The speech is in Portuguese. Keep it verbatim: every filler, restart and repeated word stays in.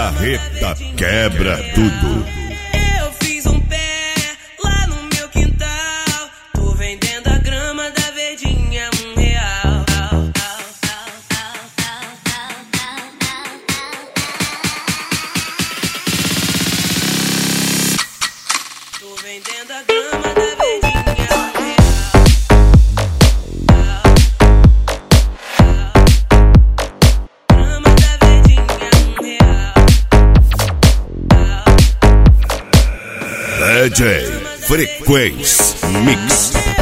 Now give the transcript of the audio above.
Marreta quebra tudo. Eu fiz um pé lá no meu quintal. Tô vendendo a grama da verdinha um real. Tô vendendo a grama da verdinha um real. Grama da verdinha um real. D J Frequência Mix.